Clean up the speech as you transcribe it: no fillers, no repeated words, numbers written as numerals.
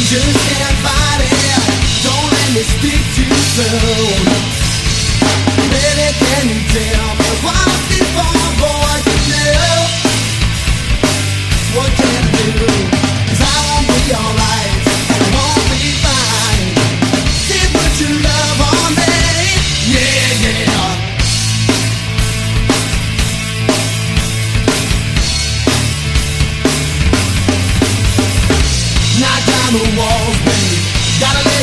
just can't fight it. Don't let me speak too soon. Baby, can you tell me what's this for, boy? No. What can I do? 'Cause I won't be alright. I won't be fine. Say put your love on me. Yeah, yeah. Knock down the walls, babe. Gotta